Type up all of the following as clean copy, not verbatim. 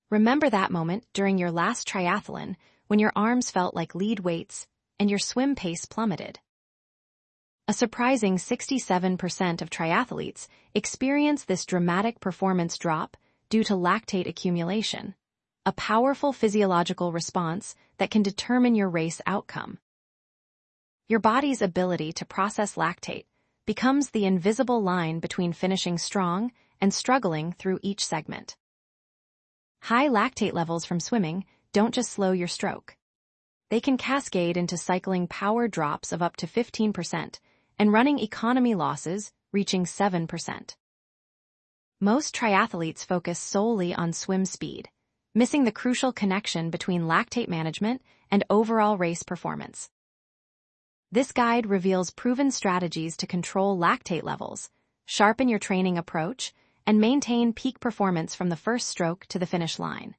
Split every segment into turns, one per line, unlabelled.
Remember that moment during your last triathlon when your arms felt like lead weights and your swim pace plummeted. A surprising 67% of triathletes experience this dramatic performance drop due to lactate accumulation, a powerful physiological response that can determine your race outcome. Your body's ability to process lactate becomes the invisible line between finishing strong and struggling through each segment. High lactate levels from swimming don't just slow your stroke. They can cascade into cycling power drops of up to 15% and running economy losses reaching 7%. Most triathletes focus solely on swim speed, missing the crucial connection between lactate management and overall race performance. This guide reveals proven strategies to control lactate levels, sharpen your training approach, and maintain peak performance from the first stroke to the finish line.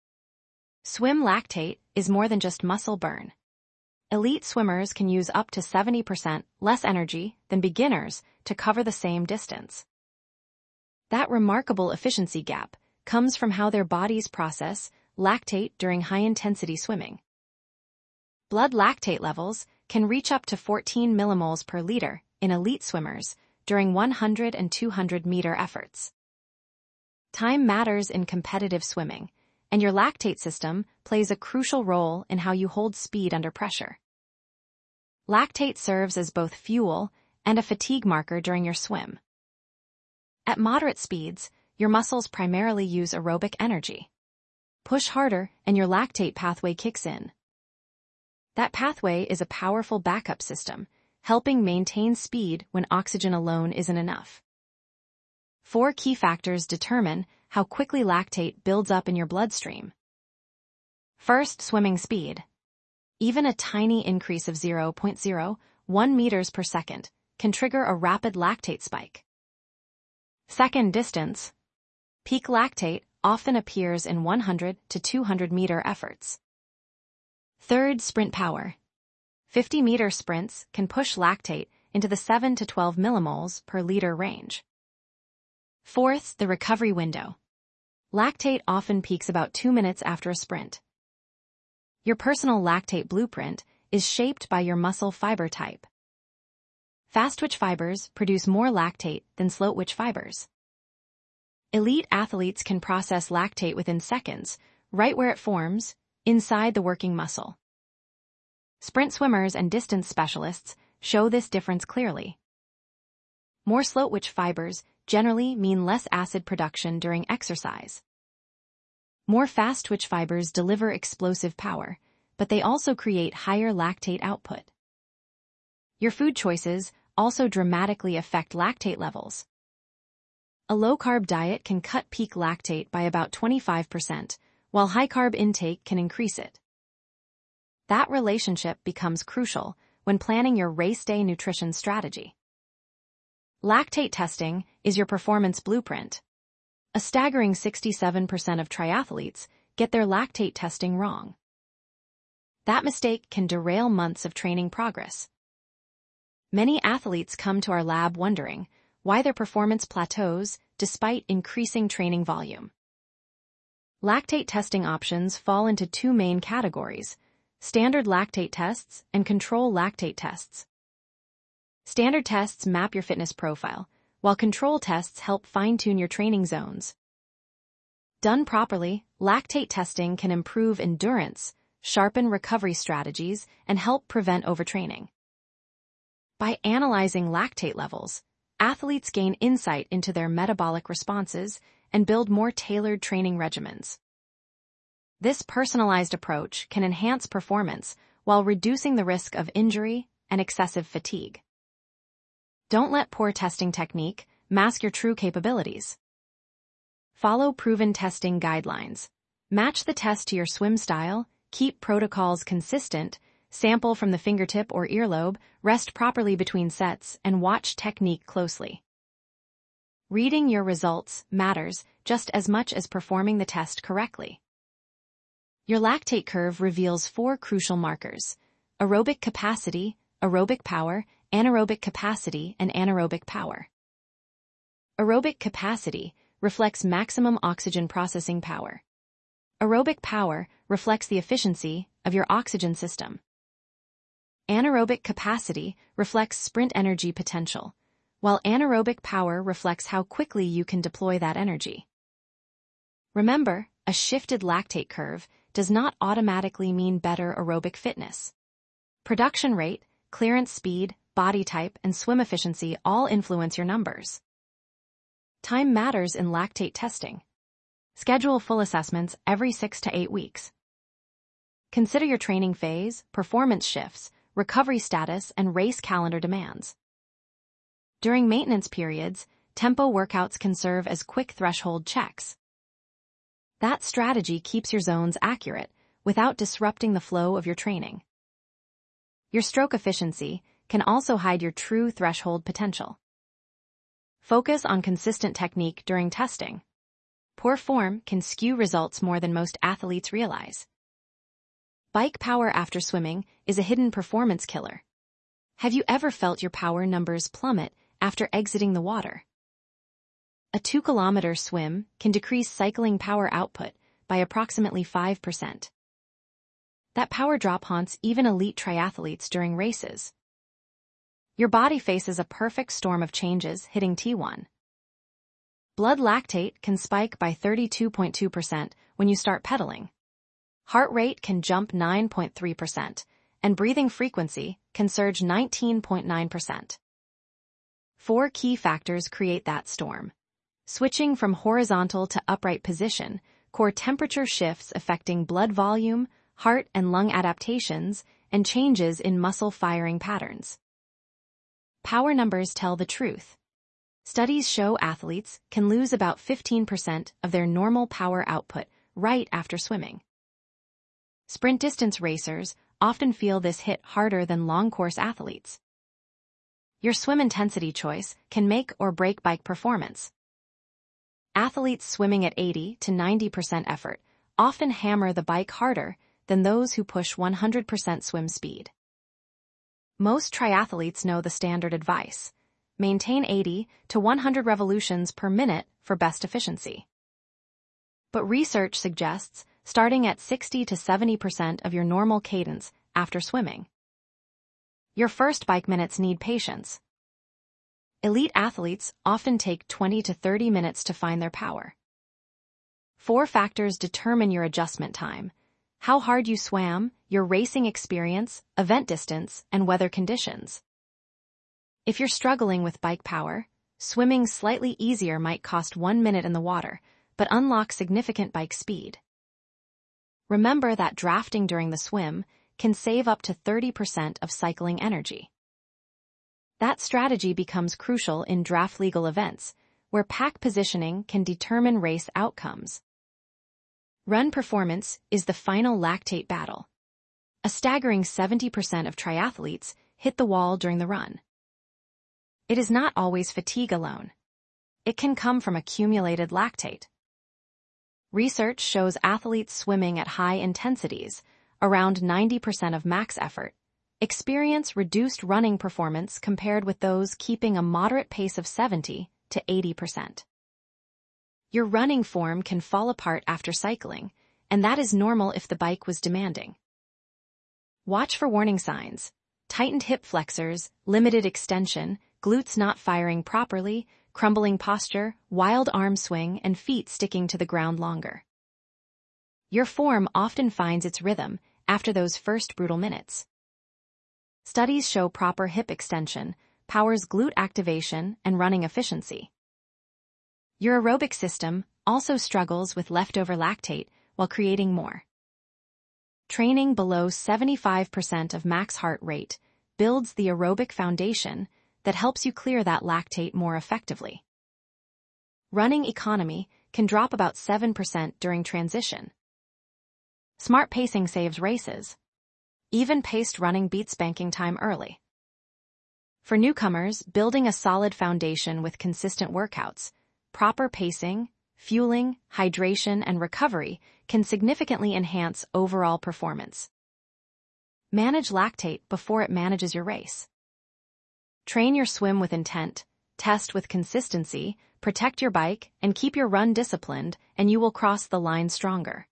Swim lactate is more than just muscle burn. Elite swimmers can use up to 70% less energy than beginners to cover the same distance. That remarkable efficiency gap comes from how their bodies process lactate during high-intensity swimming. Blood lactate levels can reach up to 14 millimoles per liter in elite swimmers during 100 and 200-meter efforts. Time matters in competitive swimming, and your lactate system plays a crucial role in how you hold speed under pressure. Lactate serves as both fuel and a fatigue marker during your swim. At moderate speeds, your muscles primarily use aerobic energy. Push harder and your lactate pathway kicks in. That pathway is a powerful backup system, helping maintain speed when oxygen alone isn't enough. 4 key factors determine how quickly lactate builds up in your bloodstream. First, swimming speed. Even a tiny increase of 0.01 meters per second can trigger a rapid lactate spike. Second, distance. Peak lactate often appears in 100 to 200-meter efforts. Third, sprint power. 50-meter sprints can push lactate into the 7 to 12 millimoles per liter range. Fourth, the recovery window. Lactate often peaks about 2 minutes after a sprint. Your personal lactate blueprint is shaped by your muscle fiber type. Fast-twitch fibers produce more lactate than slow-twitch fibers. Elite athletes can process lactate within seconds, right where it forms, inside the working muscle. Sprint swimmers and distance specialists show this difference clearly. More slow-twitch fibers generally mean less acid production during exercise. More fast-twitch fibers deliver explosive power, but they also create higher lactate output. Your food choices also dramatically affect lactate levels. A low-carb diet can cut peak lactate by about 25%, while high-carb intake can increase it. That relationship becomes crucial when planning your race day nutrition strategy. Lactate testing is your performance blueprint. A staggering 67% of triathletes get their lactate testing wrong. That mistake can derail months of training progress. Many athletes come to our lab wondering why their performance plateaus despite increasing training volume. Lactate testing options fall into 2 main categories: standard lactate tests and control lactate tests. Standard tests map your fitness profile, while control tests help fine-tune your training zones. Done properly, lactate testing can improve endurance, sharpen recovery strategies, and help prevent overtraining. By analyzing lactate levels, athletes gain insight into their metabolic responses and build more tailored training regimens. This personalized approach can enhance performance while reducing the risk of injury and excessive fatigue. Don't let poor testing technique mask your true capabilities. Follow proven testing guidelines. Match the test to your swim style, keep protocols consistent, sample from the fingertip or earlobe, rest properly between sets, and watch technique closely. Reading your results matters just as much as performing the test correctly. Your lactate curve reveals 4 crucial markers: aerobic capacity, aerobic power, anaerobic capacity, and anaerobic power. Aerobic capacity reflects maximum oxygen processing power. Aerobic power reflects the efficiency of your oxygen system. Anaerobic capacity reflects sprint energy potential, while anaerobic power reflects how quickly you can deploy that energy. Remember, a shifted lactate curve does not automatically mean better aerobic fitness. Production rate, clearance speed, body type, and swim efficiency all influence your numbers. Time matters in lactate testing. Schedule full assessments every 6 to 8 weeks. Consider your training phase, performance shifts, recovery status, and race calendar demands. During maintenance periods, tempo workouts can serve as quick threshold checks. That strategy keeps your zones accurate without disrupting the flow of your training. Your stroke efficiency can also hide your true threshold potential. Focus on consistent technique during testing. Poor form can skew results more than most athletes realize. Bike power after swimming is a hidden performance killer. Have you ever felt your power numbers plummet after exiting the water? A 2-kilometer swim can decrease cycling power output by approximately 5%. That power drop haunts even elite triathletes during races. Your body faces a perfect storm of changes hitting T1. Blood lactate can spike by 32.2% when you start pedaling. Heart rate can jump 9.3%, and breathing frequency can surge 19.9%. 4 key factors create that storm. Switching from horizontal to upright position, core temperature shifts affecting blood volume, heart and lung adaptations, and changes in muscle firing patterns. Power numbers tell the truth. Studies show athletes can lose about 15% of their normal power output right after swimming. Sprint distance racers often feel this hit harder than long-course athletes. Your swim intensity choice can make or break bike performance. Athletes swimming at 80 to 90% effort often hammer the bike harder than those who push 100% swim speed. Most triathletes know the standard advice: maintain 80 to 100 revolutions per minute for best efficiency. But research suggests starting at 60 to 70% of your normal cadence after swimming. Your first bike minutes need patience. Elite athletes often take 20 to 30 minutes to find their power. 4 factors determine your adjustment time: how hard you swam, your racing experience, event distance, and weather conditions. If you're struggling with bike power, swimming slightly easier might cost 1 minute in the water, but unlock significant bike speed. Remember that drafting during the swim can save up to 30% of cycling energy. That strategy becomes crucial in draft-legal events, where pack positioning can determine race outcomes. Run performance is the final lactate battle. A staggering 70% of triathletes hit the wall during the run. It is not always fatigue alone. It can come from accumulated lactate. Research shows athletes swimming at high intensities, around 90% of max effort, experience reduced running performance compared with those keeping a moderate pace of 70 to 80%. Your running form can fall apart after cycling, and that is normal if the bike was demanding. Watch for warning signs: tightened hip flexors, limited extension, glutes not firing properly, crumbling posture, wild arm swing, and feet sticking to the ground longer. Your form often finds its rhythm after those first brutal minutes. Studies show proper hip extension powers glute activation and running efficiency. Your aerobic system also struggles with leftover lactate while creating more. Training below 75% of max heart rate builds the aerobic foundation that helps you clear that lactate more effectively. Running economy can drop about 7% during transition. Smart pacing saves races. Even paced running beats banking time early. For newcomers, building a solid foundation with consistent workouts, proper pacing, fueling, hydration, and recovery can significantly enhance overall performance. Manage lactate before it manages your race. Train your swim with intent, test with consistency, protect your bike, and keep your run disciplined, and you will cross the line stronger.